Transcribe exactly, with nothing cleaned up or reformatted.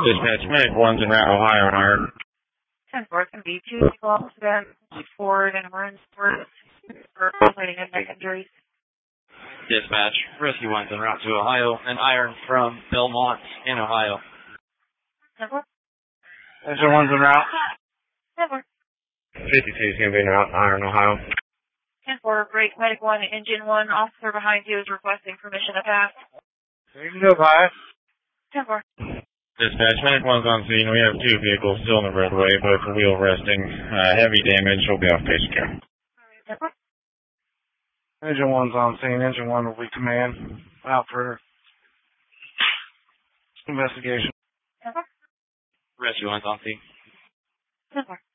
Dispatch, Medic one's in route, Ohio, and Iron. ten four, can be two people accident, forward and Orange Sport, for completing impact injuries. Dispatch, Rescue one's en route to Ohio, and Iron from Belmont in Ohio. ten four. Engine one's en route. ten four. fifty-two is going to be en route to Iron, Ohio. ten four, break Medic one, Engine one, officer behind you is requesting permission to pass. You can go by. ten four. Dispatch, Medic one's on scene. We have two vehicles still in the roadway, both are wheel resting. Uh, heavy damage will be off patient care. ten four. Engine one's on scene. Engine one will be command. Out for investigation. ten four. Rescue one's on scene. ten four.